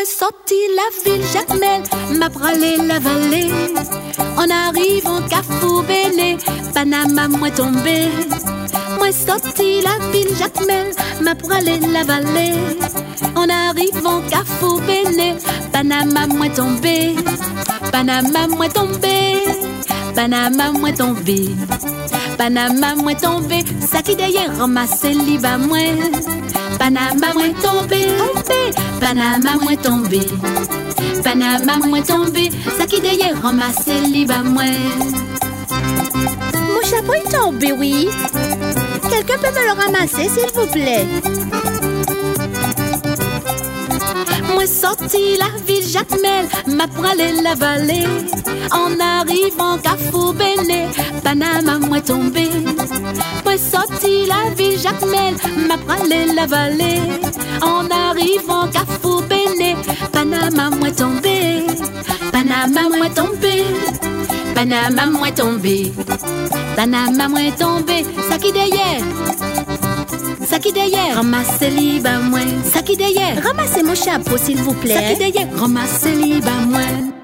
sorti la ville Jacmel, m'a pralé la vallée. En arrivant Carrefour Béné, Panama moi tombé. Moi sorti la ville Jacmel, m'a pralé la vallée. En arrivant Carrefour Béné, Panama moi tombé. Panama moi tombé. Panama moi tombé. Panama moi tombé. Ça qui d'ailleurs ramassé liba moi. Panama moi tombé, tombé. Panama moi tombé. Panama moi tombé. Ça qui d'ailleurs ramassé liba moi. Mon chapeau est tombé, oui. Quelqu'un peut me le ramasser, s'il vous plaît? Moi sorti la ville Jacmel, m'a pralé la vallée. En arrivant Carrefour Béné, Panama moi tombé. Moi sorti la ville Jacmel, m'a pralé la vallée. En arrivant Carrefour Béné, Panama moi tombé. Panama moi tombé. Panama moi tombé. Panama moi tombé. Ça qui derrière? Ça qui derrière? Ramassez liba moi. Ça qui derrière? Ramassez mon chapeau, s'il vous plaît. Ça qui derrière? Ramassez liba moi.